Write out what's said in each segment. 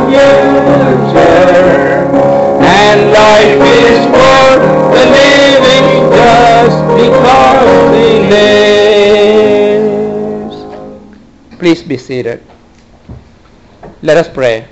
future, and life is for the living just because He lives. Please be seated. Let us pray.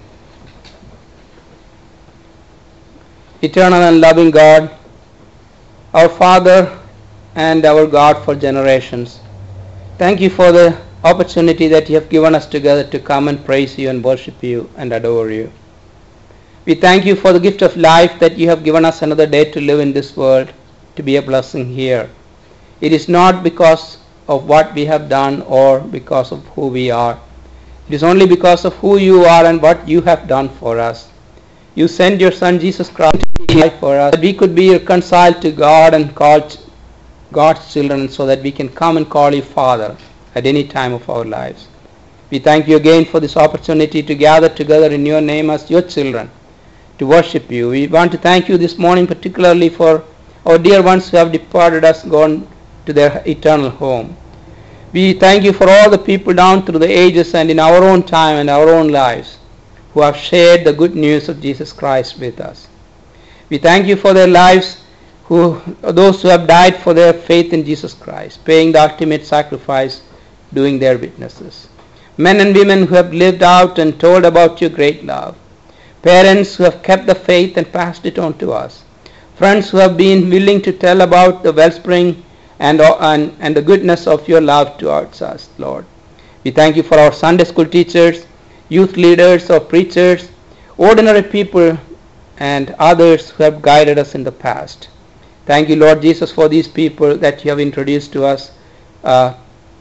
Eternal and loving God, our Father and our God for generations, thank you for the opportunity that you have given us together to come and praise you and worship you and adore you. We thank you for the gift of life that you have given us another day to live in this world, to be a blessing here. It is not because of what we have done or because of who we are. It is only because of who you are and what you have done for us. You sent your Son Jesus Christ to be here for us, that we could be reconciled to God and called God's children, so that we can come and call you Father at any time of our lives. We thank you again for this opportunity to gather together in your name as your children, to worship you. We want to thank you this morning particularly for our dear ones who have departed us, gone to their eternal home. We thank you for all the people down through the ages and in our own time and our own lives who have shared the good news of Jesus Christ with us. We thank you for their lives, those who have died for their faith in Jesus Christ, paying the ultimate sacrifice, doing their witnesses. Men and women who have lived out and told about your great love. Parents who have kept the faith and passed it on to us. Friends who have been willing to tell about the wellspring and the goodness of your love towards us, Lord. We thank you for our Sunday school teachers, youth leaders or preachers, ordinary people and others who have guided us in the past. Thank you, Lord Jesus, for these people that you have introduced to us the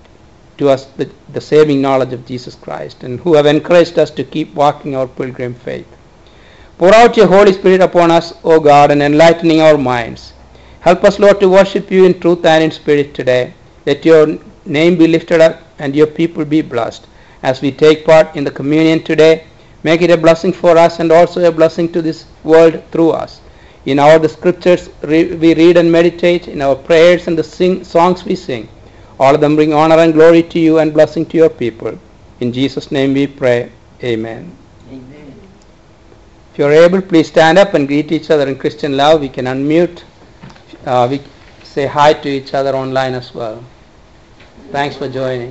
saving knowledge of Jesus Christ, and who have encouraged us to keep walking our pilgrim faith. Pour out your Holy Spirit upon us, O God, and enlightening our minds. Help us, Lord, to worship you in truth and in spirit today. Let your name be lifted up and your people be blessed. As we take part in the communion today, make it a blessing for us and also a blessing to this world through us. In the scriptures we read and meditate, in our prayers and the songs we sing, all of them bring honor and glory to you and blessing to your people. In Jesus' name we pray. Amen. Amen. If you are able, please stand up and greet each other in Christian love. We can unmute. We say hi to each other online as well. Thanks for joining.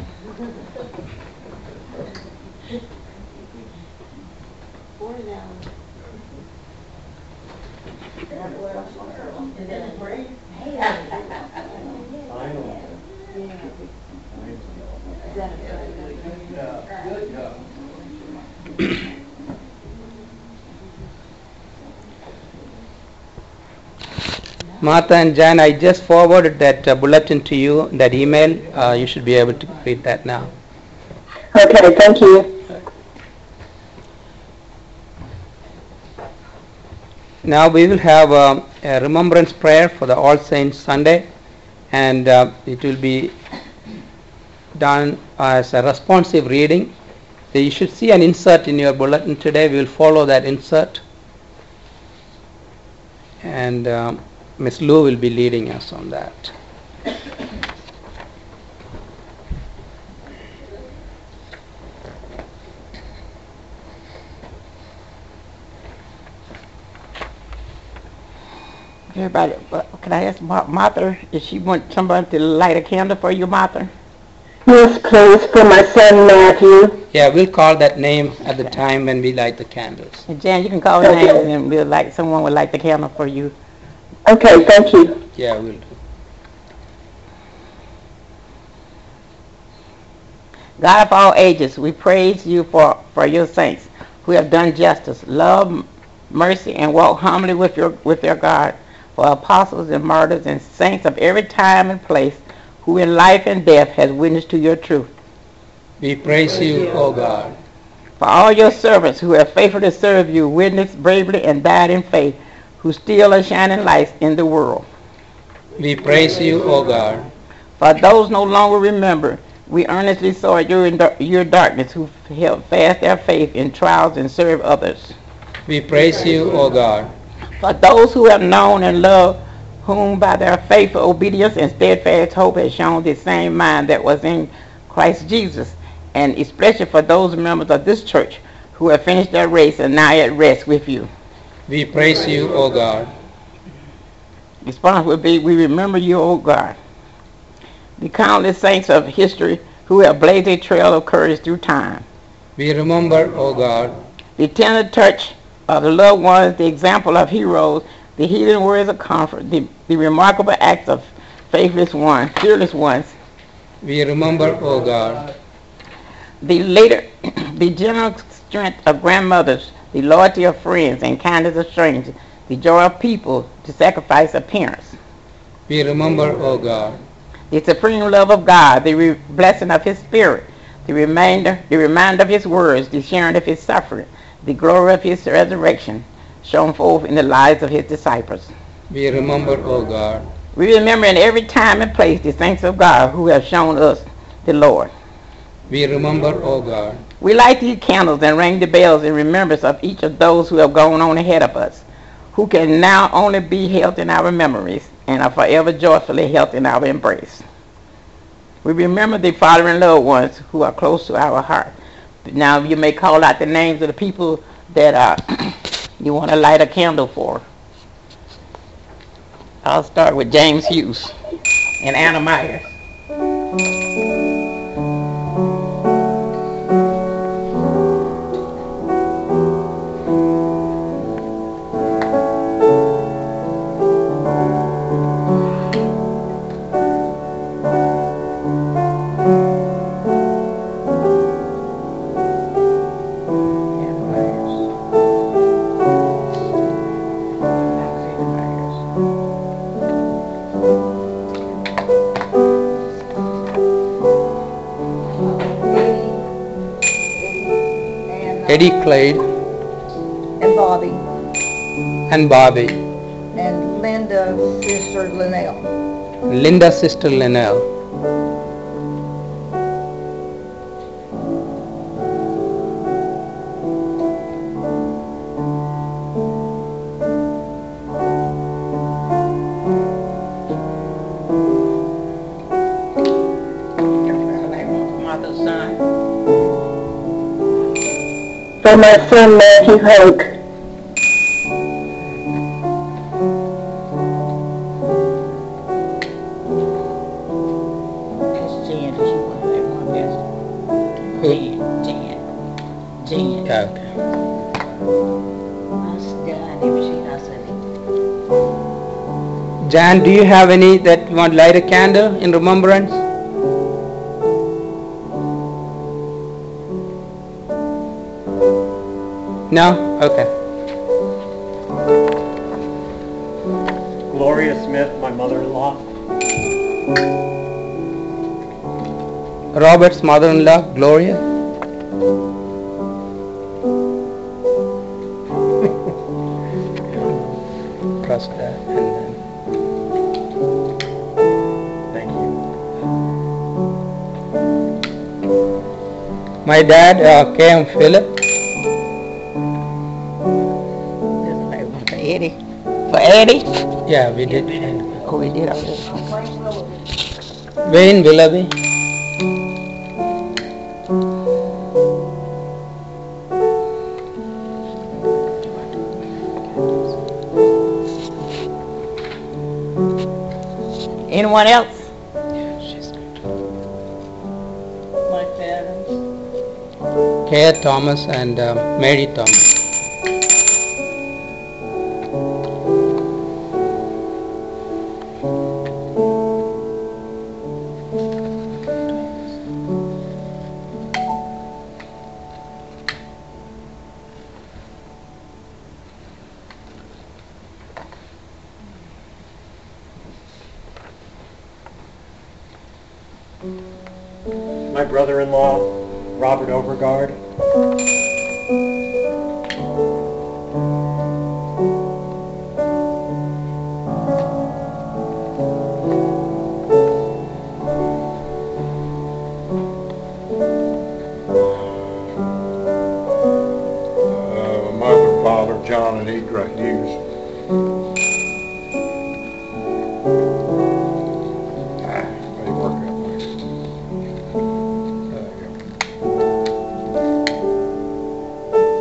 Martha and Jan, I just forwarded that bulletin to you, that email. You should be able to read that now. Okay, thank you. Now we will have a remembrance prayer for the All Saints Sunday, and it will be done as a responsive reading. So you should see an insert in your bulletin today. We will follow that insert, and Ms. Lou will be leading us on that. Everybody, can I ask Martha if she want somebody to light a candle for you, Martha? Yes, please, for my son Matthew. Yeah, we'll call that name at the time when we light the candles. And Jan, you can call names and someone will light the candle for you. Okay, thank you. Yeah, we'll do. God of all ages, we praise you for your saints who have done justice, love, mercy, and walk humbly with their God, for apostles and martyrs and saints of every time and place who in life and death has witnessed to your truth. We praise you, O God. For all your servants who have faithfully served you, witnessed bravely, and died in faith, who still are shining lights in the world. We praise you, O God. For those no longer remember, we earnestly saw your darkness, who held fast their faith in trials and served others. We praise you, O God. For those who have known and loved, whom by their faithful obedience and steadfast hope has shown the same mind that was in Christ Jesus, and especially for those members of this church who have finished their race and now at rest with you. We praise you, O God. Response would be, we remember you, O God. The countless saints of history who have blazed a trail of courage through time. We remember, O God. The tender touch of the loved ones, the example of heroes, the healing words of comfort, the remarkable acts of faithless ones, fearless ones. We remember, O God. The general strength of grandmothers, the loyalty of friends and kindness of strangers, the joy of people, the sacrifice of parents. We remember, O God. The supreme love of God, the blessing of His Spirit, the reminder of His words, the sharing of His suffering, the glory of His resurrection, shown forth in the lives of His disciples. We remember, O God. We remember in every time and place the saints of God who have shown us the Lord. We remember, O God. We light these candles and ring the bells in remembrance of each of those who have gone on ahead of us, who can now only be held in our memories and are forever joyfully held in our embrace. We remember the following loved ones who are close to our heart. Now you may call out the names of the people that you want to light a candle for. I'll start with James Hughes and Anna Myers. Eddie Clade and Bobby and Bobby. and Linda, sister Linnell. Linda, sister Linnell. For my son Matthew Hoke. That's Jan. She was that one best. Jan. Yeah, okay. Jan, do you have any that you want to light a candle in remembrance? No? Okay. Gloria Smith, my mother-in-law. Robert's mother-in-law, Gloria. Trust that. And Thank you. then my dad, K.M. Philip. For Eddie. For Eddie? Yeah, we did. Oh, we did already. Wayne Willoughby. Anyone else? Mike Adams. Kaya Thomas and Mary Thomas. My brother-in-law, Robert Overgaard. Mother, father, John and Edra Hughes. They work out nice. There you go.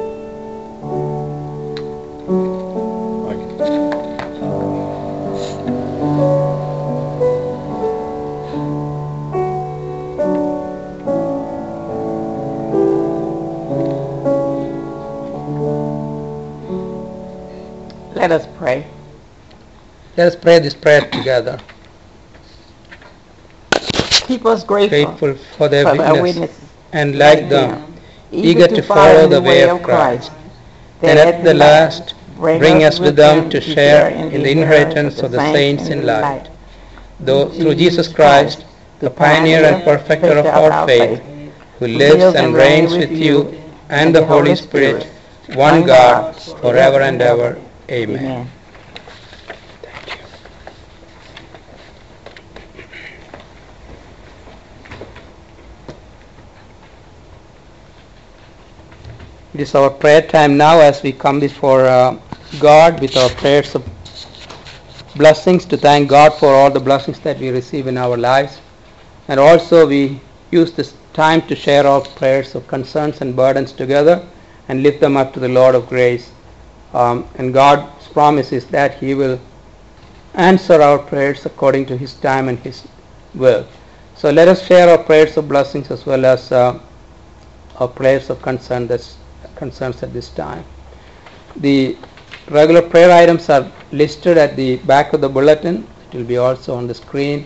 Let us pray. Let us pray this prayer together. Keep us grateful Grateful for their for thy witness witnesses, and like them, eager to follow the way of Christ. And at the last, bring us with them to share in the inheritance of the saints in light. Though through Jesus Christ, the pioneer and perfecter of our faith, who lives and reigns with you and the Holy Spirit, one God, forever and ever. Amen. Amen. It is our prayer time now as we come before God with our prayers of blessings to thank God for all the blessings that we receive in our lives. And also we use this time to share our prayers of concerns and burdens together and lift them up to the Lord of grace. And God's promise is that He will answer our prayers according to His time and His will. So let us share our prayers of blessings as well as our prayers of concerns at this time. The regular prayer items are listed at the back of the bulletin. It will be also on the screen.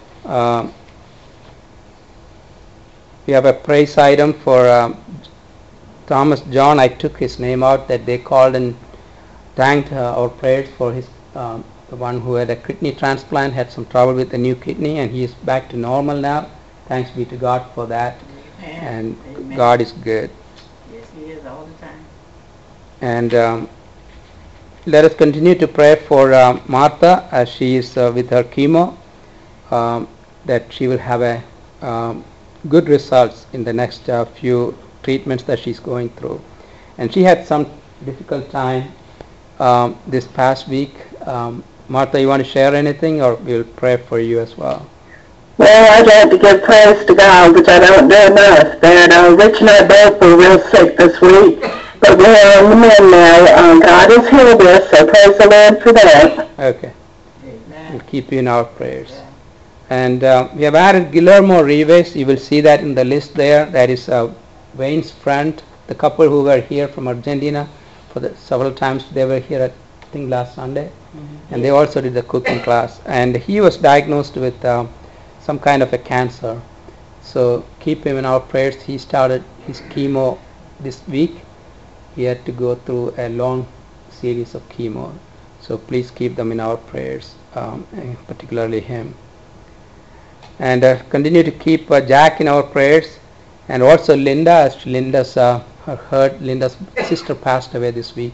We have a praise item for Thomas John. I took his name out that they called and thanked our prayers for his the one who had a kidney transplant, had some trouble with the new kidney, and he is back to normal now. Thanks be to God for that. Amen. And Amen. God is good. Yes, He is all the time. And let us continue to pray for Martha as she is with her chemo, that she will have a good results in the next few treatments that she's going through. And she had some difficult time this past week. Martha, you want to share anything, or we'll pray for you as well? Well, I'd like to give praise to God, which I don't do enough. That Rich and I both were real sick this week, but we're on the mend now. God has healed us, so praise the Lord for that. Okay. Amen. We'll keep you in our prayers. And we have added Guillermo Rives. You will see that in the list there. That is Wayne's friend, the couple who were here from Argentina for several times. They were here, I think, last Sunday. And they also did the cooking class. And he was diagnosed with some kind of a cancer. So keep him in our prayers. He started his chemo this week. He had to go through a long series of chemo. So please keep them in our prayers, and particularly him. And continue to keep Jack in our prayers, and also Linda, as Linda's Linda's sister passed away this week.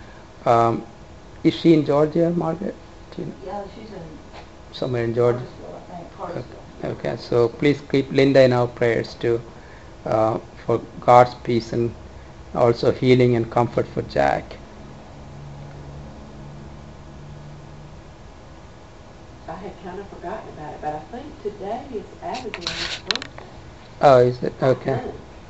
Is she in Georgia, Margaret? Yeah, she's in Somewhere in Georgia. Cartersville, I think, Cartersville. Okay, so please keep Linda in our prayers too, for God's peace and also healing and comfort for Jack. I had kind of forgotten about it, but I think today is Abigail's birthday. Oh, is it? Okay.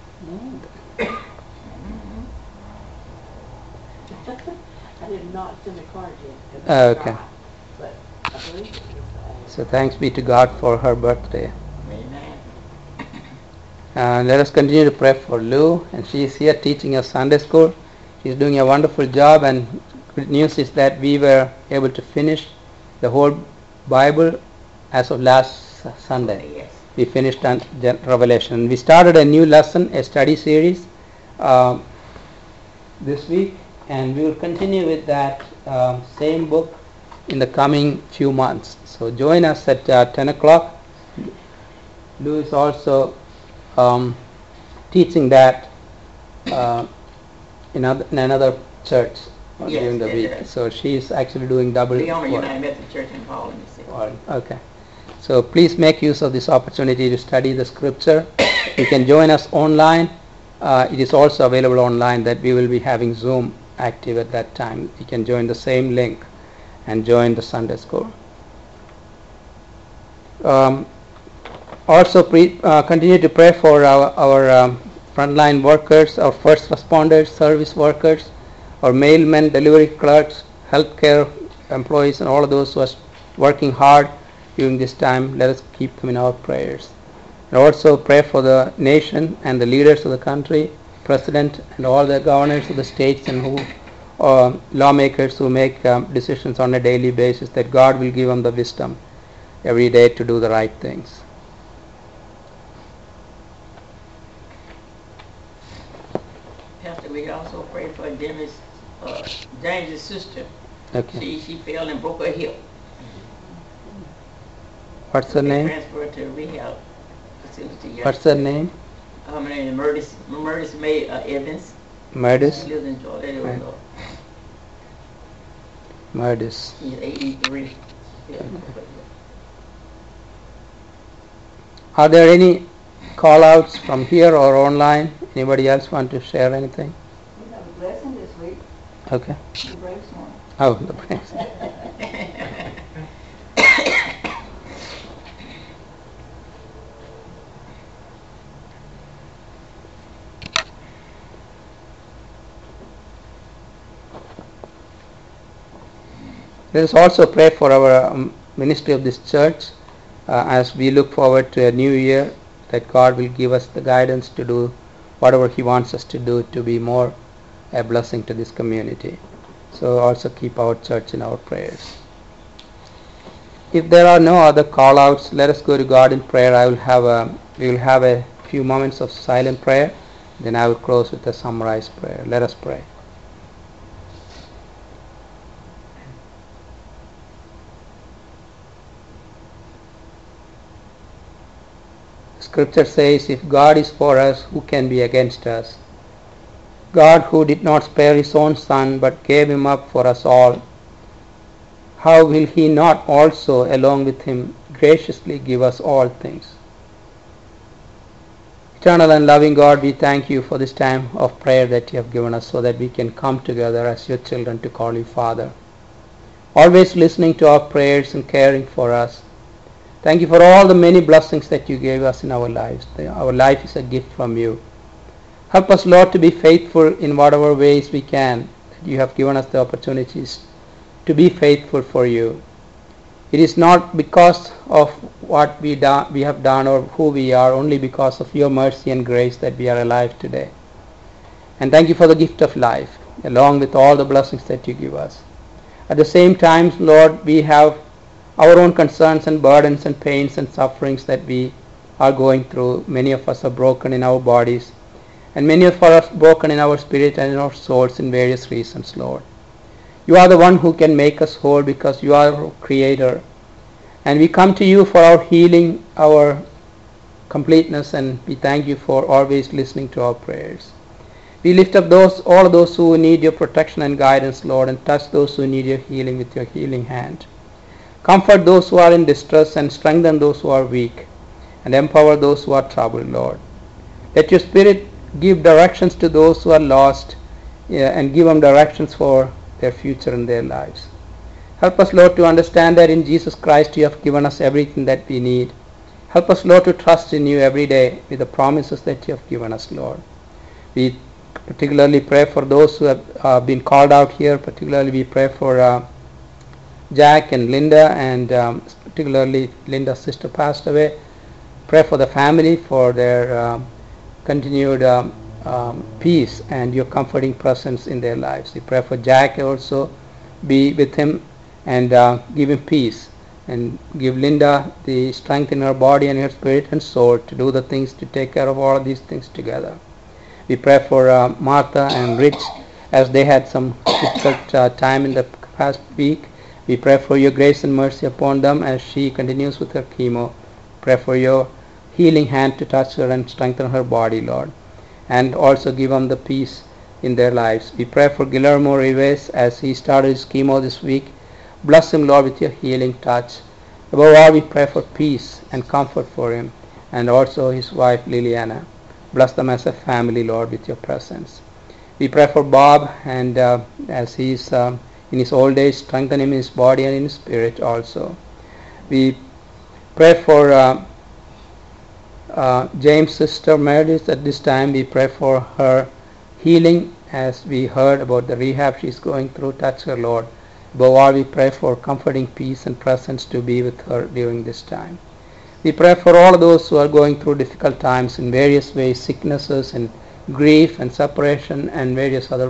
I did not send a card yet. 'Cause I Oh, okay. forgot, but I believe it was So thanks be to God for her birthday. Amen. Let us continue to pray for Lou, and she is here teaching us Sunday school. She's doing a wonderful job, and good news is that we were able to finish the whole Bible as of last Sunday. Yes. We finished on Revelation. We started a new lesson, a study series this week, and we will continue with that same book in the coming few months. So join us at 10 o'clock. Lou is also teaching that in another church Yes, during the yes, week. yes. So she is actually doing double The only work. United Methodist Church in Paul, Mississippi. Okay. So please make use of this opportunity to study the scripture. You can join us online. It is also available online that we will be having Zoom active at that time. You can join the same link and join the Sunday school. Also continue to pray for our frontline workers, our first responders, service workers, our mailmen, delivery clerks, healthcare employees, and all of those who are working hard during this time. Let us keep them in our prayers. And also pray for the nation and the leaders of the country, president and all the governors of the states, and lawmakers who make decisions on a daily basis, that God will give them the wisdom every day to do the right things. Pastor, we also pray for James' sister. Okay. She fell and broke her hip. What's her name? Transferred to rehab. What's her name? Her name is Murdis May Evans. Murdis? She lives in Georgia. Right. Murdis. She's 83. Yeah. Are there any call-outs from here or online? Anybody else want to share anything? We have a blessing this week, Okay. the Braves one. Oh, the praise. Let us also pray for our ministry of this church as we look forward to a new year, that God will give us the guidance to do whatever He wants us to do to be more a blessing to this community. So also keep our church in our prayers. If there are no other call-outs, let us go to God in prayer. We will have a few moments of silent prayer. Then I will close with a summarized prayer. Let us pray. Scripture says, if God is for us, who can be against us? God, who did not spare His own Son, but gave Him up for us all, how will He not also, along with Him, graciously give us all things? Eternal and loving God, we thank You for this time of prayer that You have given us, so that we can come together as Your children to call You Father, always listening to our prayers and caring for us. Thank You for all the many blessings that You gave us in our lives. Our life is a gift from You. Help us, Lord, to be faithful in whatever ways we can, that You have given us the opportunities to be faithful for You. It is not because of what we have done or who we are, only because of Your mercy and grace that we are alive today. And thank You for the gift of life, along with all the blessings that You give us. At the same time, Lord, we have our own concerns and burdens and pains and sufferings that we are going through. Many of us are broken in our bodies, and many of us are broken in our spirit and in our souls in various reasons, Lord. You are the one who can make us whole, because You are our Creator. And we come to You for our healing, our completeness, and we thank You for always listening to our prayers. We lift up all of those who need Your protection and guidance, Lord, and touch those who need Your healing with Your healing hand. Comfort those who are in distress, and strengthen those who are weak, and empower those who are troubled, Lord. Let Your Spirit give directions to those who are lost, and give them directions for their future and their lives. Help us, Lord, to understand that in Jesus Christ You have given us everything that we need. Help us, Lord, to trust in You every day with the promises that You have given us, Lord. We particularly pray for those who have been called out here. Particularly we pray for Jack and Linda, and particularly Linda's sister passed away. Pray for the family, for their continued peace and Your comforting presence in their lives. We pray for Jack also. Be with him and give him peace, and give Linda the strength in her body and her spirit and soul to do the things, to take care of all of these things together. We pray for Martha and Rich, as they had some difficult time in the past week. We pray for Your grace and mercy upon them as she continues with her chemo. Pray for Your healing hand to touch her and strengthen her body, Lord, and also give them the peace in their lives. We pray for Guillermo Rivas as he started his chemo this week. Bless him, Lord, with Your healing touch. Above all, we pray for peace and comfort for him, and also his wife Liliana. Bless them as a family, Lord, with Your presence. We pray for Bob, and as he's in his old age, strengthen him in his body and in his spirit also. We pray for James' sister Meredith. At this time, we pray for her healing, as we heard about the rehab she's going through. Touch her, Lord. Above all, we pray for comforting peace and presence to be with her during this time. We pray for all of those who are going through difficult times in various ways, sicknesses and grief and separation and various other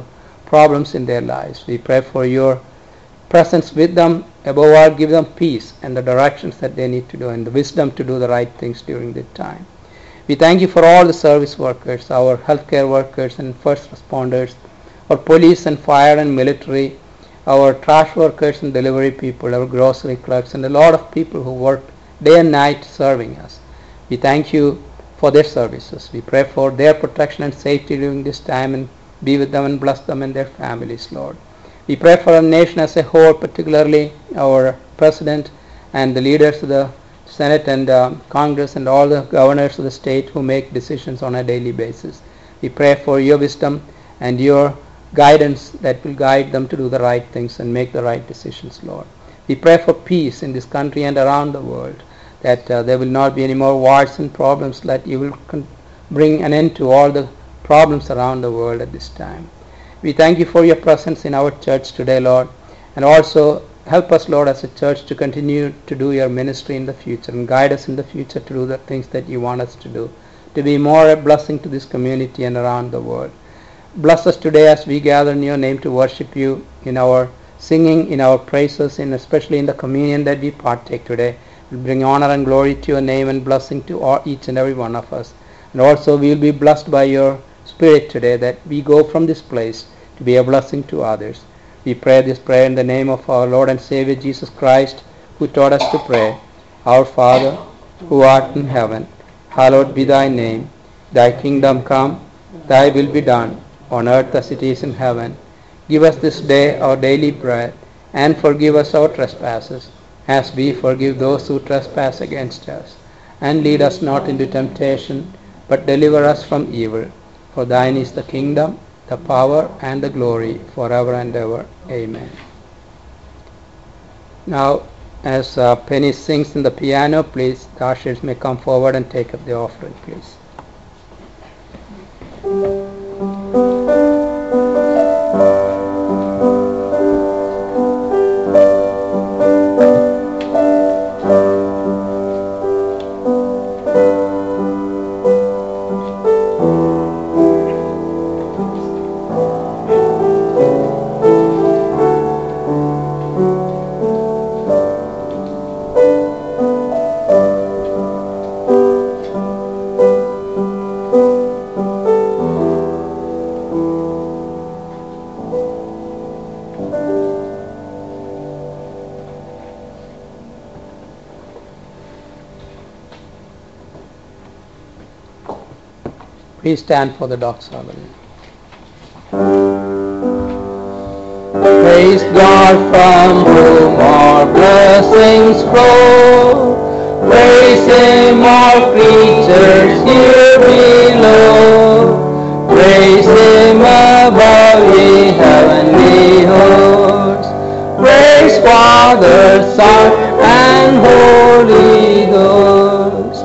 problems in their lives. We pray for your presence with them. Above all, give them peace and the directions that they need to do and the wisdom to do the right things during this time. We thank you for all the service workers, our healthcare workers and first responders, our police and fire and military, our trash workers and delivery people, our grocery clerks, and a lot of people who work day and night serving us. We thank you for their services. We pray for their protection and safety during this time and be with them and bless them and their families, Lord. We pray for our nation as a whole, particularly our president and the leaders of the Senate and Congress and all the governors of the state who make decisions on a daily basis. We pray for your wisdom and your guidance that will guide them to do the right things and make the right decisions, Lord. We pray for peace in this country and around the world, that there will not be any more wars and problems, that you will bring an end to all the problems around the world at this time. We thank you for your presence in our church today, Lord, and also help us, Lord, as a church to continue to do your ministry in the future and guide us in the future to do the things that you want us to do, to be more a blessing to this community and around the world. Bless us today as we gather in your name to worship you in our singing, in our praises, and especially in the communion that we partake today. We bring honor and glory to your name and blessing to each and every one of us. And also we will be blessed by your Spirit today, that we go from this place to be a blessing to others. We pray this prayer in the name of our Lord and Savior Jesus Christ, who taught us to pray, Our Father, who art in heaven, hallowed be thy name. Thy kingdom come, thy will be done, on earth as it is in heaven. Give us this day our daily bread, and forgive us our trespasses, as we forgive those who trespass against us. And lead us not into temptation, but deliver us from evil. For thine is the kingdom, the power, and the glory, forever and ever. Amen. Now, as Penny sings in the piano, please, the ushers may come forward and take up the offering, please. Please stand for the doxology. Praise God from whom all blessings flow. Praise Him, all creatures here below. Praise Him above, ye heavenly hosts. Praise Father, Son, and Holy Ghost.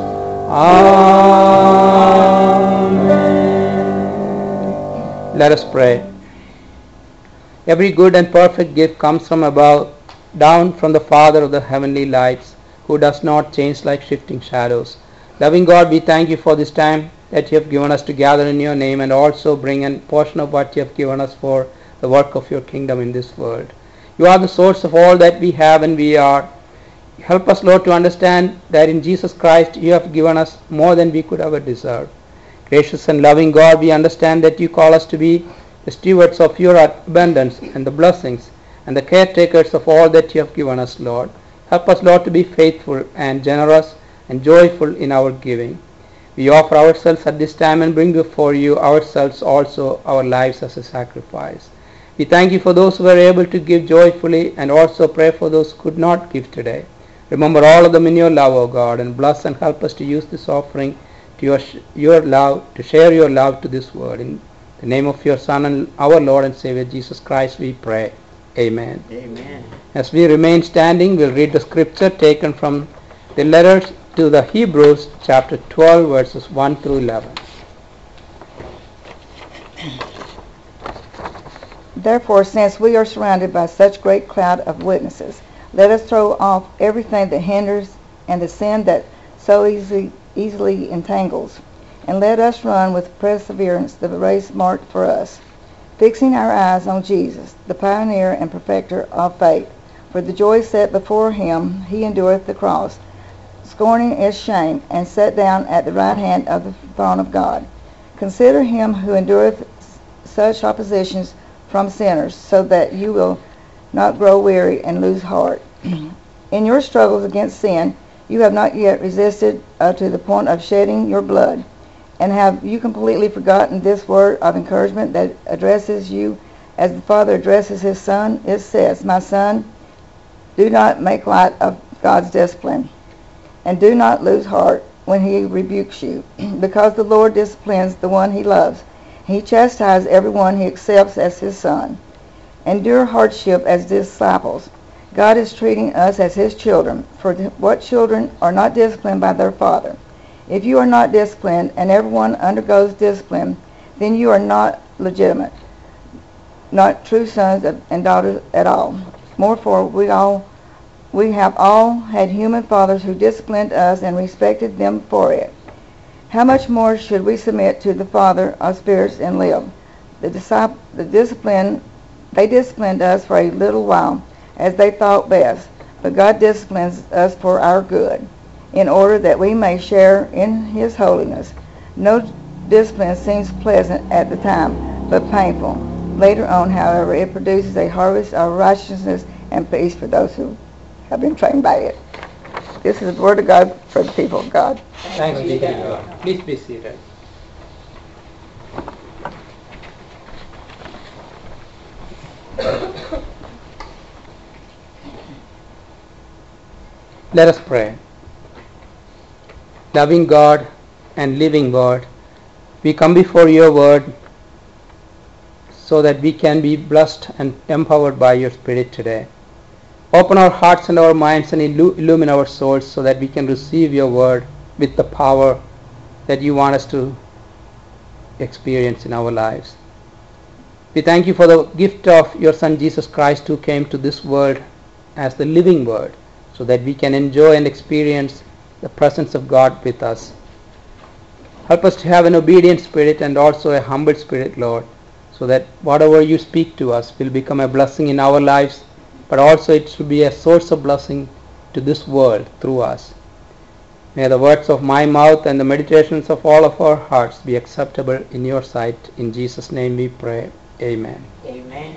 Amen. Let us pray. Every good and perfect gift comes from above, down from the Father of the heavenly lights, who does not change like shifting shadows. Loving God, we thank you for this time that you have given us to gather in your name, and also bring a portion of what you have given us for the work of your kingdom in this world. You are the source of all that we have and we are. Help us, Lord, to understand that in Jesus Christ you have given us more than we could ever deserve. Gracious and loving God, we understand that you call us to be the stewards of your abundance and the blessings, and the caretakers of all that you have given us, Lord. Help us, Lord, to be faithful and generous and joyful in our giving. We offer ourselves at this time and bring before you ourselves also, our lives as a sacrifice. We thank you for those who were able to give joyfully, and also pray for those who could not give today. Remember all of them in your love, O God, and bless and help us to use this offering to your love, to share your love to this world. In the name of your Son and our Lord and Savior Jesus Christ we pray. Amen. Amen. As we remain standing, we'll read the scripture taken from the letters to the Hebrews, chapter 12, verses 1 through 11. Therefore, since we are surrounded by such great cloud of witnesses, let us throw off everything that hinders and the sin that so easily entangles, and let us run with perseverance the race marked for us, fixing our eyes on Jesus, the pioneer and perfecter of faith. For the joy set before him, he endureth the cross, scorning its shame, and sat down at the right hand of the throne of God. Consider him who endureth such oppositions from sinners, so that you will not grow weary and lose heart. In your struggles against sin, you have not yet resisted to the point of shedding your blood. And have you completely forgotten this word of encouragement that addresses you as the Father addresses his Son? It says, "My son, do not make light of God's discipline, and do not lose heart when he rebukes you, because the Lord disciplines the one he loves. He chastises everyone he accepts as his son. Endure hardship as disciples. God is treating us as his children, for what children are not disciplined by their father? If you are not disciplined, and everyone undergoes discipline, then you are not legitimate, not true sons and daughters at all. Moreover, we have all had human fathers who disciplined us and respected them for it. How much more should we submit to the Father of spirits and live? They disciplined us for a little while, as they thought best, but God disciplines us for our good, in order that we may share in his holiness. No discipline seems pleasant at the time, but painful. Later on, however, it produces a harvest of righteousness and peace for those who have been trained by it." This is the word of God for the people of God. Thanks be to God. Please be seated. Let us pray. Loving God and living Word, we come before your word so that we can be blessed and empowered by your Spirit today. Open our hearts and our minds and illumine our souls so that we can receive your word with the power that you want us to experience in our lives. We thank you for the gift of your Son Jesus Christ, who came to this world as the living word, so that we can enjoy and experience the presence of God with us. Help us to have an obedient spirit and also a humble spirit, Lord, so that whatever you speak to us will become a blessing in our lives, but also it should be a source of blessing to this world through us. May the words of my mouth and the meditations of all of our hearts be acceptable in your sight. In Jesus' name we pray. Amen. Amen.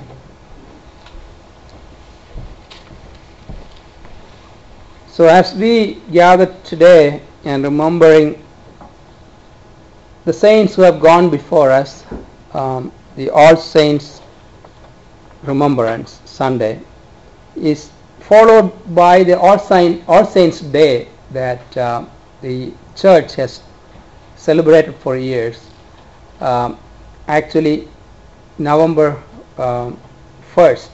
So as we gather today and remembering the saints who have gone before us, the All Saints Remembrance Sunday is followed by the All Saints Day that the church has celebrated for years. Actually, November 1st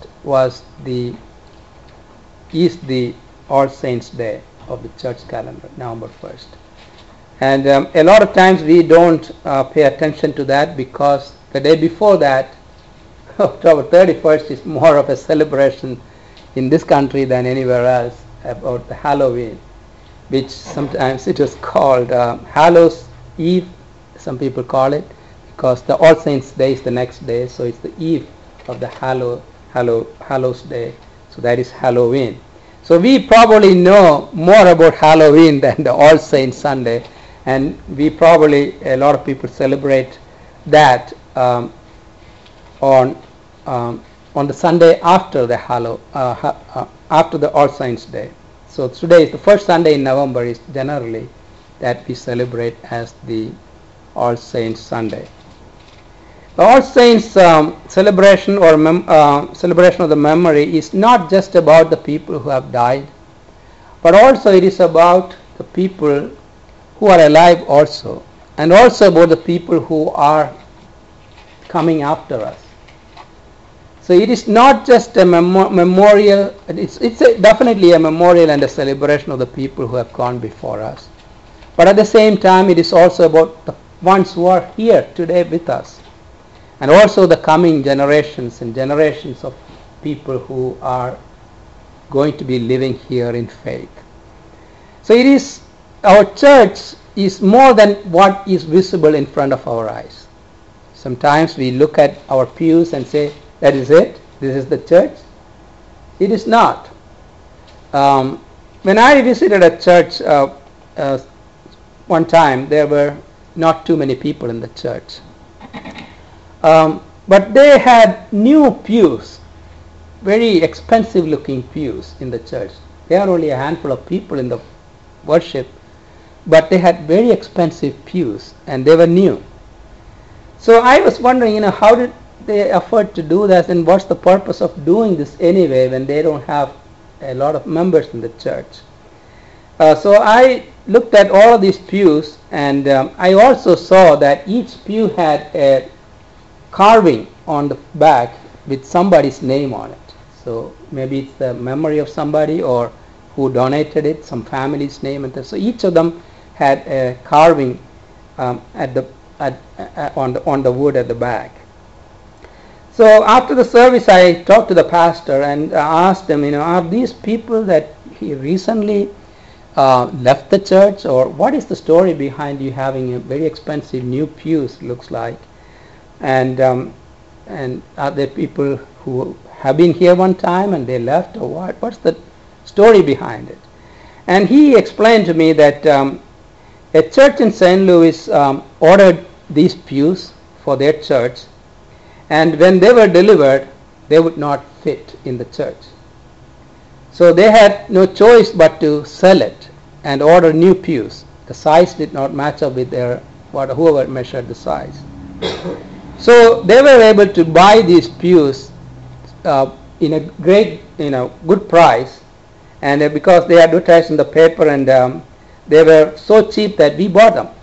is the All Saints Day of the church calendar, November 1st. And a lot of times we don't pay attention to that, because the day before that, October 31st, is more of a celebration in this country than anywhere else about the Halloween, which sometimes it is called Hallows Eve, some people call it, because the All Saints Day is the next day, so it's the eve of the Hallows Day, so that is Halloween. So we probably know more about Halloween than the All Saints Sunday, and we probably, a lot of people celebrate that on the Sunday after the after the All Saints Day. So today is the first Sunday in November, is generally that we celebrate as the All Saints Sunday. The All Saints celebration or celebration of the memory is not just about the people who have died, but also it is about the people who are alive also, and also about the people who are coming after us. So it is not just a memorial, it's definitely a memorial and a celebration of the people who have gone before us. But at the same time, it is also about the ones who are here today with us, and also the coming generations and generations of people who are going to be living here in faith. So it is, our church is more than what is visible in front of our eyes. Sometimes we look at our pews and say, that is it, this is the church. It is not. When I visited a church one time, there were not too many people in the church. But they had new pews, very expensive looking pews in the church. There are only a handful of people in the worship, but they had very expensive pews and they were new. So I was wondering, how did they afford to do that, and what's the purpose of doing this anyway when they don't have a lot of members in the church? So I looked at all of these pews, and I also saw that each pew had a carving on the back with somebody's name on it. So maybe it's the memory of somebody or who donated it, some family's name, and so each of them had a carving on the wood at the back. So after the service, I talked to the pastor and asked him, are these people that he recently left the church, or what is the story behind you having a very expensive new pews, looks like, and are there people who have been here one time and they left, or what? What's the story behind it? And he explained to me that a church in St. Louis ordered these pews for their church, and when they were delivered, they would not fit in the church. So they had no choice but to sell it and order new pews. The size did not match up with whoever measured the size. So they were able to buy these pews in a great, good price, and because they advertised in the paper, and they were so cheap that we bought them.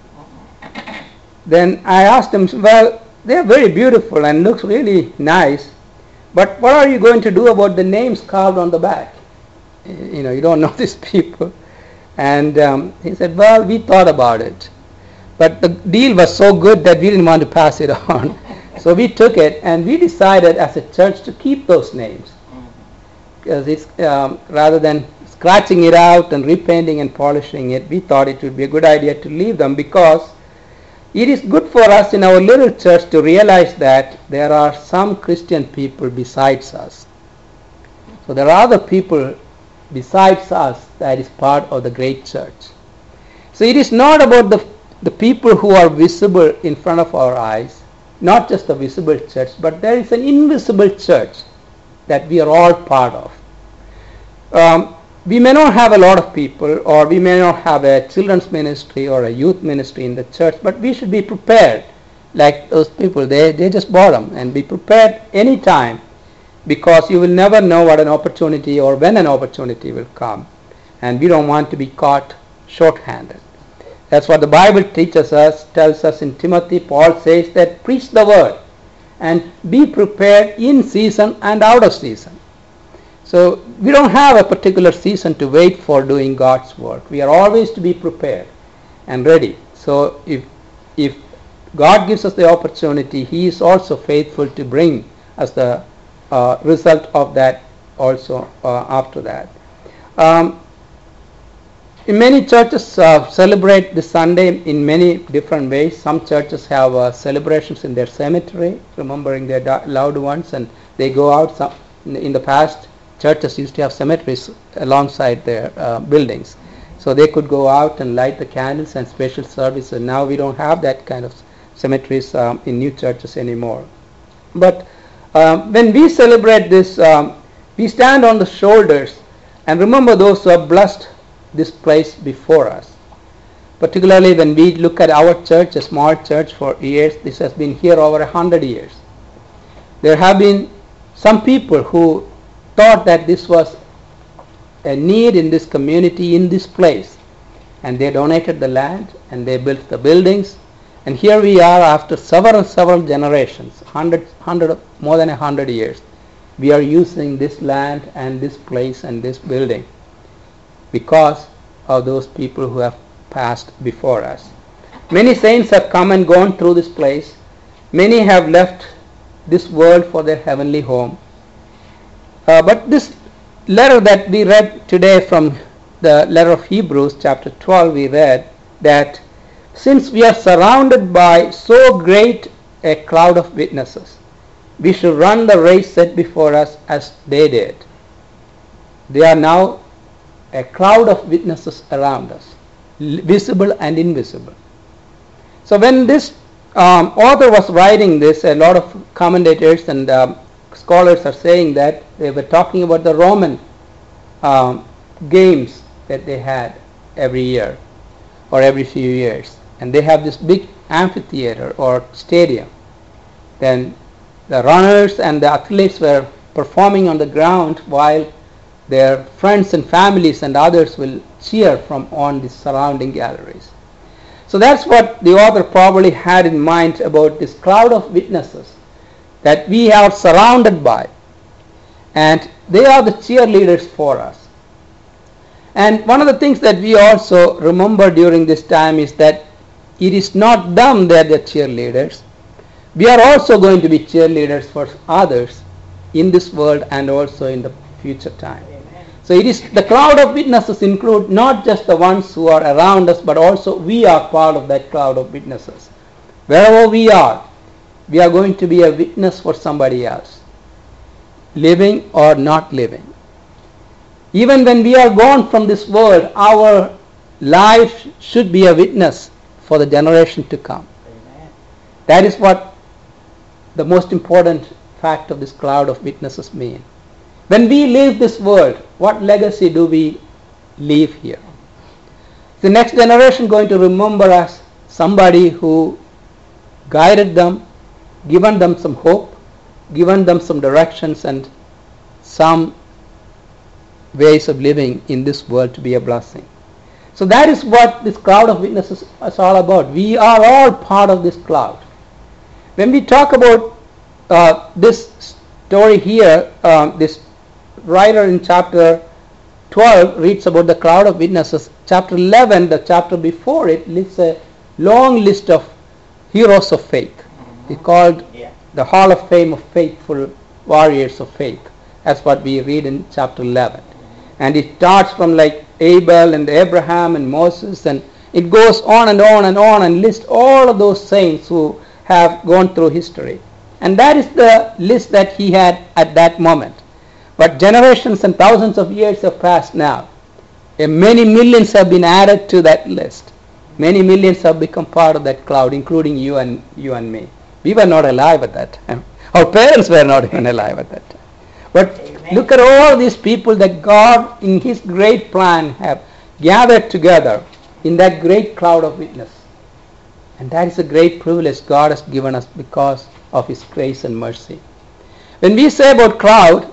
Then I asked him, well, they are very beautiful and looks really nice, but what are you going to do about the names carved on the back? You don't know these people. And he said, well, we thought about it, but the deal was so good that we didn't want to pass it on. So we took it, and we decided as a church to keep those names, because it's rather than scratching it out and repainting and polishing it, we thought it would be a good idea to leave them, because it is good for us in our little church to realize that there are some Christian people besides us. So there are other people besides us that is part of the great church. So it is not about the people who are visible in front of our eyes, not just the visible church, but there is an invisible church that we are all part of. We may not have a lot of people, or we may not have a children's ministry or a youth ministry in the church, but we should be prepared like those people. They just bought them, and be prepared anytime, because you will never know what an opportunity or when an opportunity will come, and we don't want to be caught short-handed. That's what the Bible tells us in Timothy. Paul says that preach the word and be prepared in season and out of season. So we don't have a particular season to wait for doing God's work. We are always to be prepared and ready. So if God gives us the opportunity, He is also faithful to bring us the result of that also after that. In many churches celebrate this Sunday in many different ways. Some churches have celebrations in their cemetery, remembering their loved ones, and they go out. In the past, churches used to have cemeteries alongside their buildings, so they could go out and light the candles and special service. And now we don't have that kind of cemeteries in new churches anymore. But when we celebrate this, we stand on the shoulders and remember those who have blessed this place before us. Particularly when we look at our church, a small church for years, this has been here over 100 years. There have been some people who thought that this was a need in this community, in this place, and they donated the land and they built the buildings, and here we are after several generations, more than 100 years. We are using this land and this place and this building because of those people who have passed before us. Many saints have come and gone through this place. Many have left this world for their heavenly home. But this letter that we read today from the letter of Hebrews chapter 12, we read that since we are surrounded by so great a cloud of witnesses. We should run the race set before us as they did. They are now a cloud of witnesses around us, visible and invisible. So when this author was writing this, a lot of commentators and scholars are saying that they were talking about the Roman games that they had every year or every few years. And they have this big amphitheater or stadium. Then the runners and the athletes were performing on the ground while their friends and families and others will cheer from on the surrounding galleries. So that's what the author probably had in mind about this cloud of witnesses that we are surrounded by, and they are the cheerleaders for us. And one of the things that we also remember during this time is that it is not them that are the cheerleaders. We are also going to be cheerleaders for others in this world and also in the future time. So it is the cloud of witnesses include not just the ones who are around us, but also we are part of that cloud of witnesses. Wherever we are going to be a witness for somebody else, living or not living. Even when we are gone from this world, our life should be a witness for the generation to come. Amen. That is what the most important fact of this cloud of witnesses mean. When we leave this world, what legacy do we leave here? The next generation going to remember us somebody who guided them, given them some hope, given them some directions and some ways of living in this world to be a blessing. So that is what this cloud of witnesses is all about. We are all part of this cloud. When we talk about this story here, this writer in chapter 12 reads about the cloud of witnesses. Chapter 11, the chapter before it, lists a long list of heroes of faith. It's called the Hall of Fame of Faithful Warriors of Faith. That's what we read in chapter 11. And it starts from like Abel and Abraham and Moses, and it goes on and on and on and lists all of those saints who have gone through history. And that is the list that he had at that moment. But generations and thousands of years have passed now. And many millions have been added to that list. Many millions have become part of that cloud, including you and me. We were not alive at that time. Our parents were not even alive at that time. But Amen. Look at all these people that God, in His great plan, have gathered together in that great cloud of witness. And that is a great privilege God has given us because of His grace and mercy. When we say about cloud,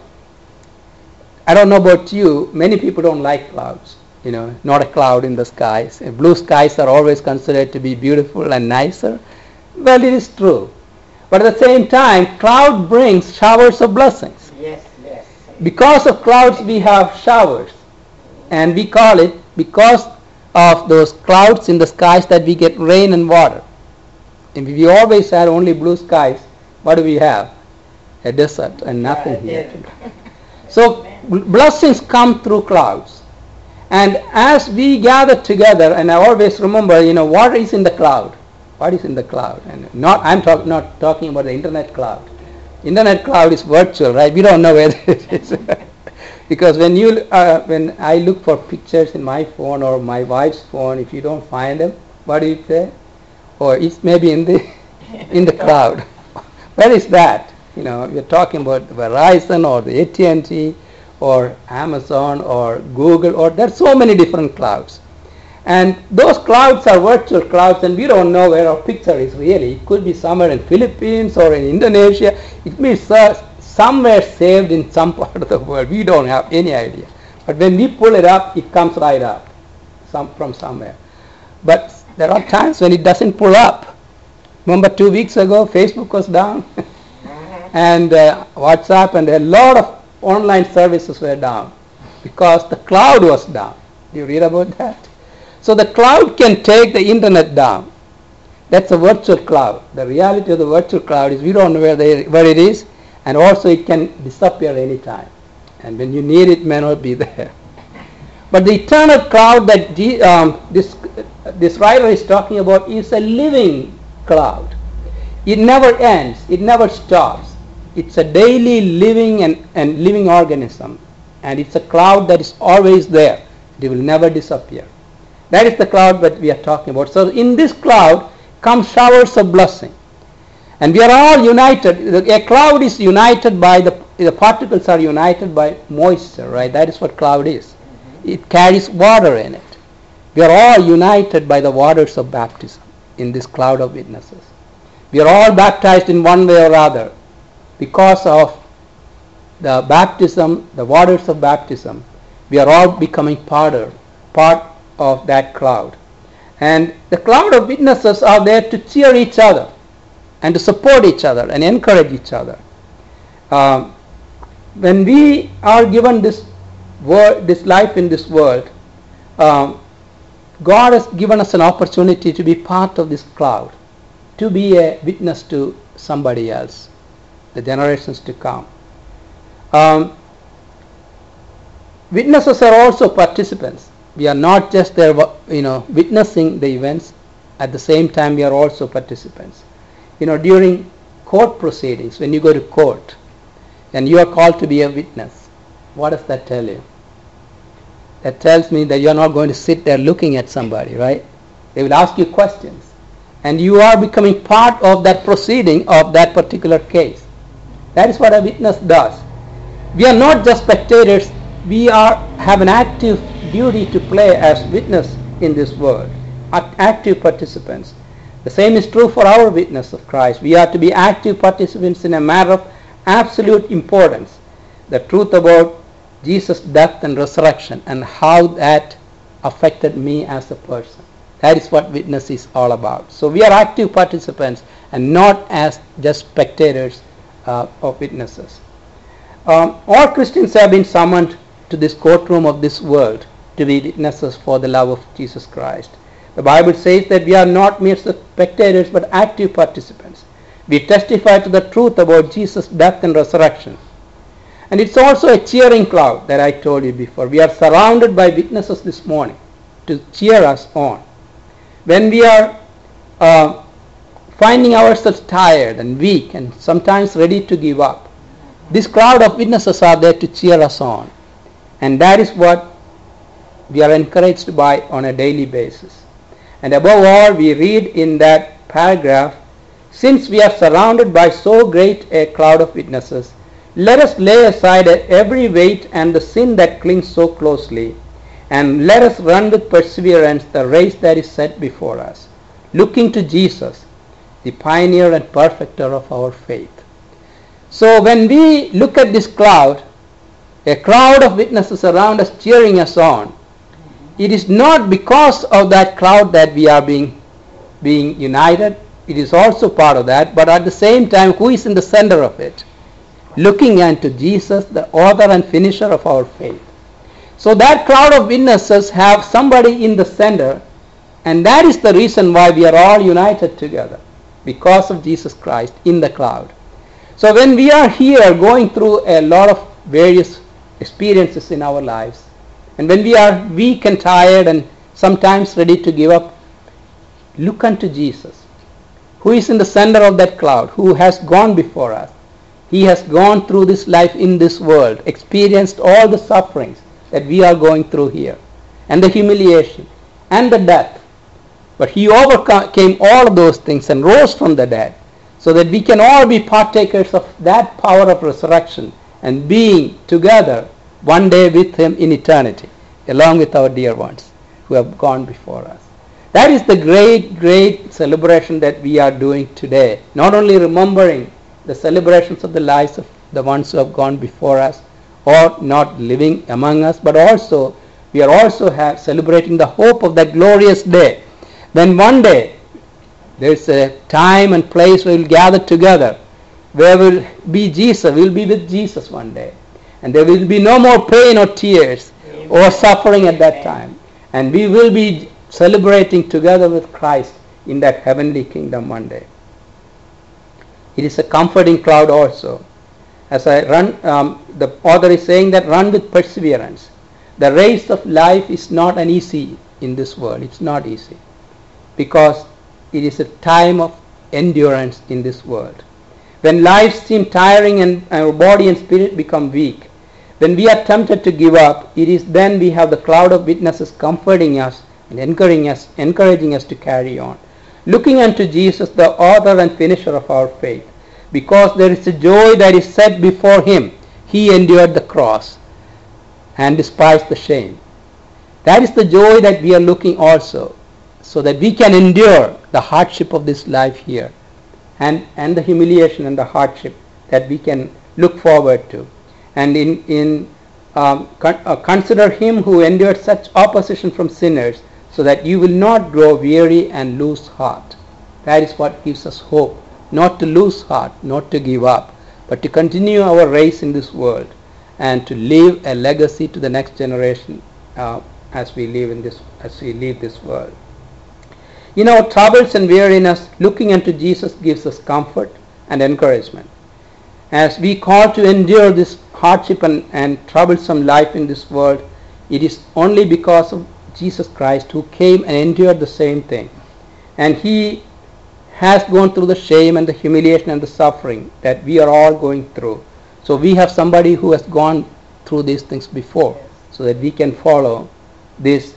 I don't know about you, many people don't like clouds. Not a cloud in the skies. Blue skies are always considered to be beautiful and nicer. Well, it is true. But at the same time, cloud brings showers of blessings. Yes. Because of clouds, we have showers. And we call it, because of those clouds in the skies, that we get rain and water. If we always had only blue skies, what do we have? A desert and nothing here. So blessings come through clouds. And as we gather together, and I always remember, what is in the cloud? What is in the cloud? And I'm not talking about the internet cloud. Internet cloud is virtual, right? We don't know where it is. Because when I look for pictures in my phone or my wife's phone, if you don't find them, what do you say? Or it's maybe in the cloud. Where is that? We're talking about Verizon or the AT&T or Amazon or Google, or there's so many different clouds. And those clouds are virtual clouds, and we don't know where our picture is really. It could be somewhere in Philippines or in Indonesia. It may be somewhere saved in some part of the world. We don't have any idea. But when we pull it up, it comes right up from somewhere. But there are times when it doesn't pull up. Remember 2 weeks ago, Facebook was down, and WhatsApp, and a lot of online services were down because the cloud was down. Do you read about that? So the cloud can take the internet down. That's a virtual cloud. The reality of the virtual cloud is we don't know where it is, and also it can disappear anytime. And when you need it, it may not be there. But the eternal cloud that this writer is talking about is a living cloud. It never ends. It never stops. It's a daily living and living organism. And it's a cloud that is always there. It will never disappear. That is the cloud that we are talking about. So in this cloud come showers of blessing. And we are all united. A cloud is united by the particles are united by moisture, right? That is what cloud is. It carries water in it. We are all united by the waters of baptism in this cloud of witnesses. We are all baptized in one way or other because of the baptism, the waters of baptism. We are all becoming part of that cloud. And the cloud of witnesses are there to cheer each other and to support each other and encourage each other. When we are given this life in this world, God has given us an opportunity to be part of this cloud, to be a witness to somebody else, the generations to come. Witnesses are also participants. We are not just there, witnessing the events. At the same time, we are also participants. During court proceedings, when you go to court and you are called to be a witness, what does that tell you? That tells me that you are not going to sit there looking at somebody, right? They will ask you questions. And you are becoming part of that proceeding of that particular case. That is what a witness does. We are not just spectators. We have an active duty to play as witness in this world, active participants. The same is true for our witness of Christ. We are to be active participants in a matter of absolute importance. The truth about Jesus' death and resurrection and how that affected me as a person. That is what witness is all about. So we are active participants and not as just spectators of witnesses. All Christians have been summoned to this courtroom of this world to be witnesses for the love of Jesus Christ. The Bible says that we are not mere spectators but active participants. We testify to the truth about Jesus' death and resurrection. And it's also a cheering cloud that I told you before. We are surrounded by witnesses this morning to cheer us on. When we are finding ourselves tired and weak and sometimes ready to give up, this cloud of witnesses are there to cheer us on. And that is what we are encouraged by on a daily basis. And above all, we read in that paragraph, since we are surrounded by so great a cloud of witnesses, let us lay aside every weight and the sin that clings so closely, and let us run with perseverance the race that is set before us, looking to Jesus, the pioneer and perfecter of our faith. So when we look at this cloud, a crowd of witnesses around us cheering us on, it is not because of that cloud that we are being united. It is also part of that, but at the same time, who is in the center of it? Looking unto Jesus, the author and finisher of our faith. So that crowd of witnesses have somebody in the center, and that is the reason why we are all united together, because of Jesus Christ in the cloud. So when we are here going through a lot of various experiences in our lives, and when we are weak and tired and sometimes ready to give up, look unto Jesus, who is in the center of that cloud, who has gone before us. He has gone through this life in this world, experienced all the sufferings that we are going through here, and the humiliation and the death. But he overcame all of those things and rose from the dead, so that we can all be partakers of that power of resurrection and being together one day with him in eternity, along with our dear ones who have gone before us. That is the great, great celebration that we are doing today. Not only remembering the celebrations of the lives of the ones who have gone before us or not living among us, but also we are also celebrating the hope of that glorious day when one day there is a time and place where we will gather together, where will be Jesus, we will be with Jesus one day, and there will be no more pain or tears or suffering at that time, and we will be celebrating together with Christ in that heavenly kingdom one day. It is a comforting cloud also. As I run, the author is saying that run with perseverance. The race of life is not an easy in this world. It's not easy, because it is a time of endurance in this world. When life seems tiring and our body and spirit become weak, when we are tempted to give up, it is then we have the cloud of witnesses comforting us and encouraging us to carry on. Looking unto Jesus, the author and finisher of our faith. Because there is a joy that is set before him, he endured the cross and despised the shame. That is the joy that we are looking also, so that we can endure the hardship of this life here and the humiliation and the hardship that we can look forward to. And consider him who endured such opposition from sinners, so that you will not grow weary and lose heart. That is what gives us hope, not to lose heart, not to give up, but to continue our race in this world and to leave a legacy to the next generation as we leave this world. In our troubles and weariness, looking unto Jesus gives us comfort and encouragement. As we call to endure this hardship and troublesome life in this world, it is only because of Jesus Christ who came and endured the same thing. And he has gone through the shame and the humiliation and the suffering that we are all going through. So we have somebody who has gone through these things before, so that we can follow his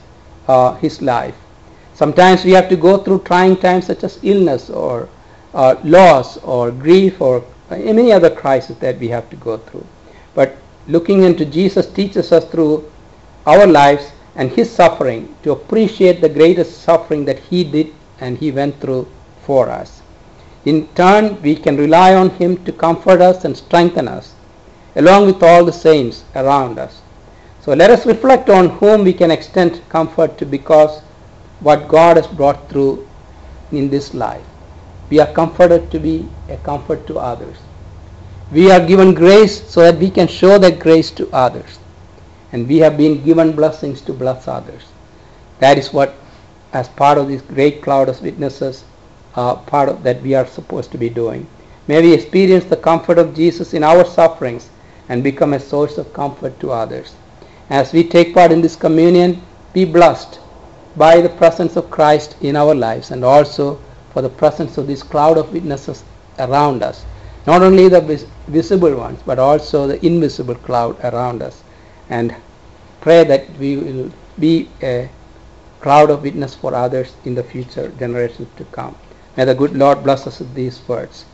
life. Sometimes we have to go through trying times such as illness or loss or grief or many other crises that we have to go through. But looking into Jesus teaches us through our lives and his suffering to appreciate the greatest suffering that he did and he went through for us. In turn, we can rely on him to comfort us and strengthen us, along with all the saints around us. So let us reflect on whom we can extend comfort to, because what God has brought through in this life. We are comforted to be a comfort to others. We are given grace so that we can show that grace to others. And we have been given blessings to bless others. That is what, as part of this great cloud of witnesses, part of that we are supposed to be doing. May we experience the comfort of Jesus in our sufferings and become a source of comfort to others. As we take part in this communion, be blessed by the presence of Christ in our lives, and also for the presence of this cloud of witnesses around us. Not only the visible ones, but also the invisible cloud around us. And pray that we will be a cloud of witness for others in the future generations to come. May the good Lord bless us with these words.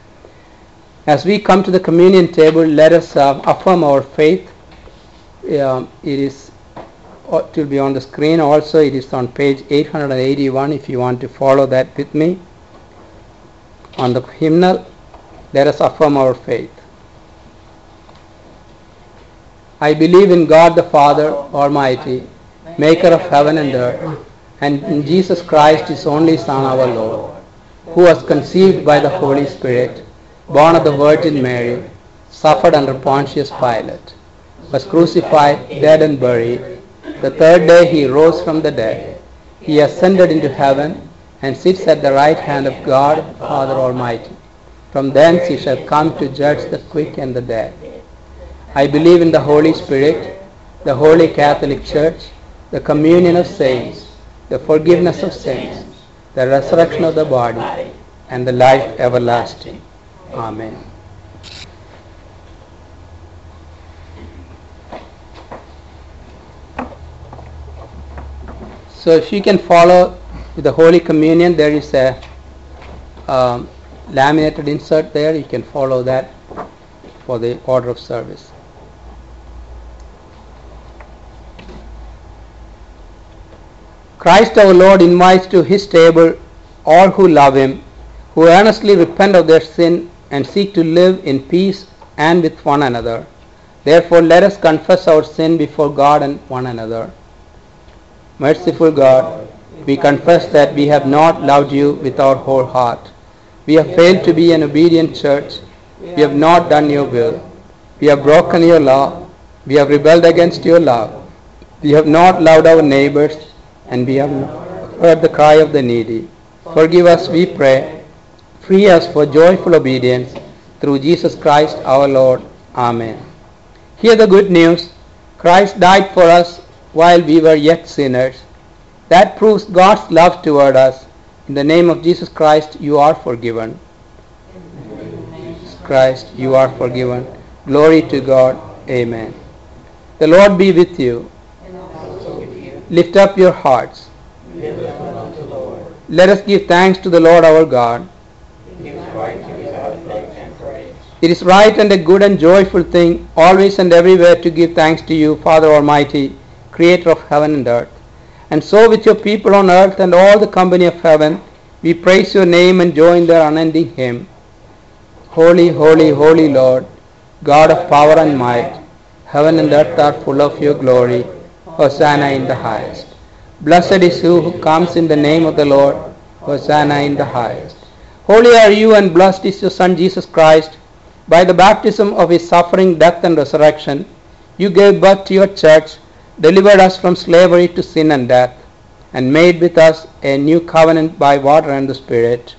As we come to the communion table, let us affirm our faith. It will be on the screen also. It is on page 881 if you want to follow that with me. On the hymnal, let us affirm our faith. I believe in God the Father Almighty, maker of heaven and earth, and in Jesus Christ, his only Son, our Lord, who was conceived by the Holy Spirit, born of the Virgin Mary, suffered under Pontius Pilate, was crucified, dead and buried. The third day he rose from the dead. He ascended into heaven and sits at the right hand of God the Father Almighty. From thence he shall come to judge the quick and the dead. I believe in the Holy Spirit, the Holy Catholic Church, the communion of saints, the forgiveness of sins, the resurrection of the body, and the life everlasting. Amen. So if you can follow with the Holy Communion, there is a laminated insert there. You can follow that for the order of service. Christ our Lord invites to his table all who love him, who earnestly repent of their sin and seek to live in peace and with one another. Therefore, let us confess our sin before God and one another. Merciful God, we confess that we have not loved you with our whole heart. We have failed to be an obedient church. We have not done your will. We have broken your law. We have rebelled against your love. We have not loved our neighbors, and we have not heard the cry of the needy. Forgive us, we pray. Free us for joyful obedience through Jesus Christ our Lord. Amen. Hear the good news. Christ died for us while we were yet sinners. That proves God's love toward us. In the name of Jesus Christ, you are forgiven. Christ, you are forgiven. Glory to God. Amen. The Lord be with you. Lift up your hearts. Let us give thanks to the Lord our God. It is right and a good and joyful thing, always and everywhere, to give thanks to you, Father Almighty, Creator of heaven and earth. And so with your people on earth and all the company of heaven, we praise your name and join their unending hymn. Holy, holy, holy Lord, God of power and might, heaven and earth are full of your glory. Hosanna in the highest. Blessed is he who comes in the name of the Lord. Hosanna in the highest. Holy are you, and blessed is your Son Jesus Christ. By the baptism of his suffering, death, and resurrection, you gave birth to your church, delivered us from slavery to sin and death, and made with us a new covenant by water and the Spirit.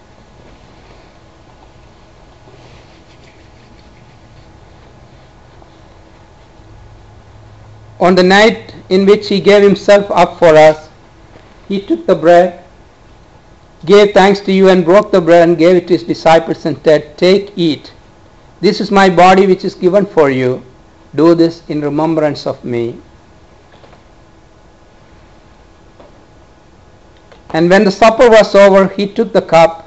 On the night in which he gave himself up for us, he took the bread, gave thanks to you, and broke the bread and gave it to his disciples and said, "Take, eat. This is my body which is given for you. Do this in remembrance of me." And when the supper was over, he took the cup,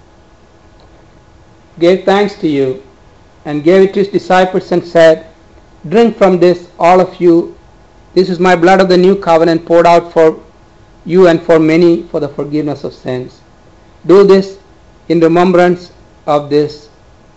gave thanks to you, and gave it to his disciples and said, "Drink from this, all of you. This is my blood of the new covenant, poured out for you and for many for the forgiveness of sins. Do this in remembrance of this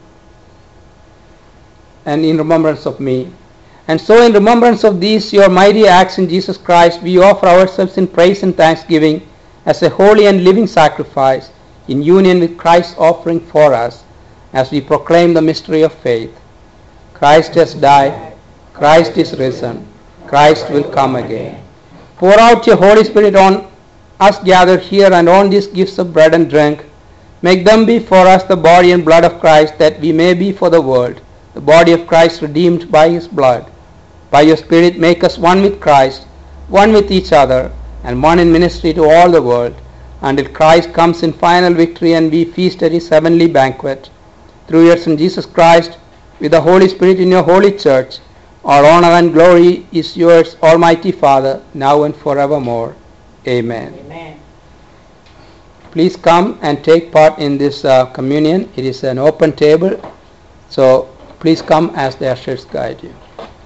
and in remembrance of me." And so in remembrance of these your mighty acts in Jesus Christ, we offer ourselves in praise and thanksgiving as a holy and living sacrifice in union with Christ's offering for us, as we proclaim the mystery of faith. Christ has died. Christ is risen. Christ will come again. Pour out your Holy Spirit on us gathered here and on these gifts of bread and drink. Make them be for us the body and blood of Christ, that we may be for the world the body of Christ, redeemed by his blood. By your Spirit make us one with Christ, one with each other, and one in ministry to all the world, until Christ comes in final victory and we feast at his heavenly banquet. Through your Son Jesus Christ, with the Holy Spirit in your holy church, all honor and glory is yours, Almighty Father, now and forevermore. Amen. Amen. Please come and take part in this communion. It is an open table, so please come as the ushers guide you.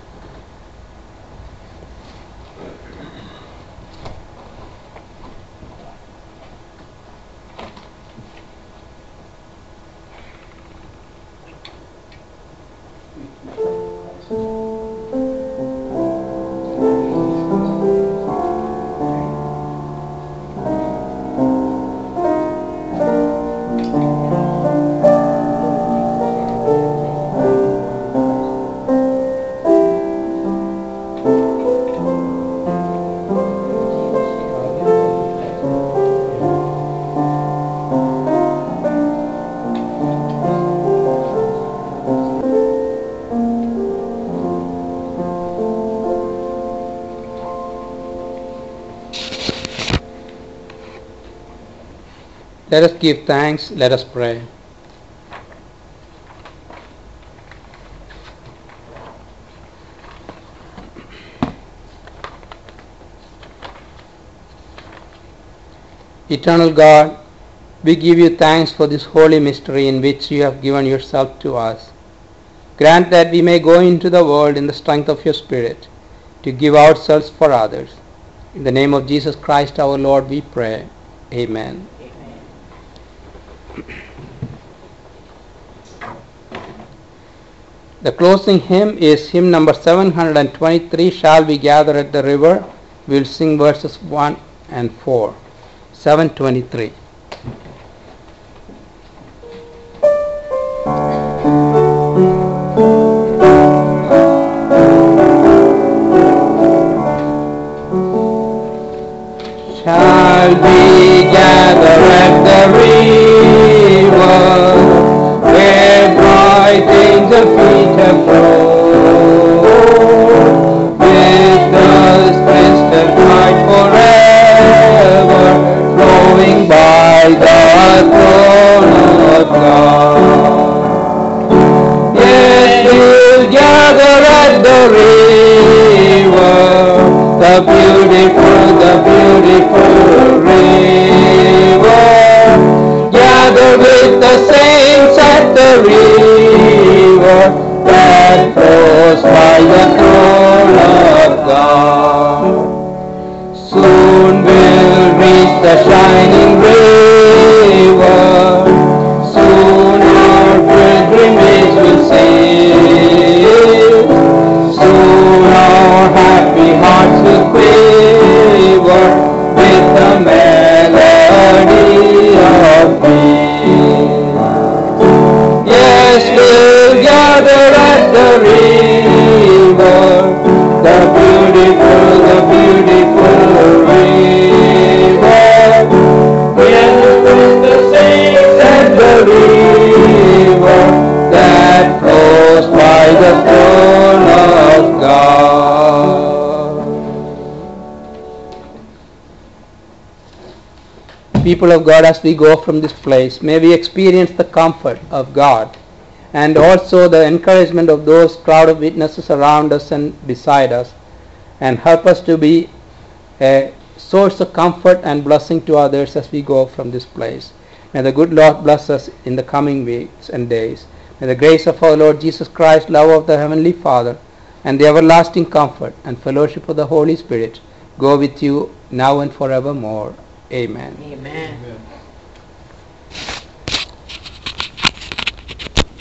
Let us give thanks. Let us pray. Eternal God, we give you thanks for this holy mystery in which you have given yourself to us. Grant that we may go into the world in the strength of your Spirit, to give ourselves for others. In the name of Jesus Christ our Lord we pray. Amen. The closing hymn is hymn number 723, Shall We Gather at the River? We will sing verses 1 and 4. 723. Shall we gather at the river, where bright angel feet have flowed, with dust cleansed and bright forever, flowing by the throne of God? river, the beautiful river. Gather with the saints at the river that flows by the throne of God. Soon we'll reach the shining river. Soon our pilgrimage will cease. Soon our happy hearts will quiver with the melody of peace. Yes, we'll gather at the river, the beautiful river. Together with the saints at the river that flows by the throne of God. People of God, as we go from this place, may we experience the comfort of God and also the encouragement of those crowd of witnesses around us and beside us, and help us to be a source of comfort and blessing to others as we go from this place. May the good Lord bless us in the coming weeks and days. May the grace of our Lord Jesus Christ, love of the Heavenly Father, and the everlasting comfort and fellowship of the Holy Spirit go with you now and forevermore. Amen. Amen. Amen.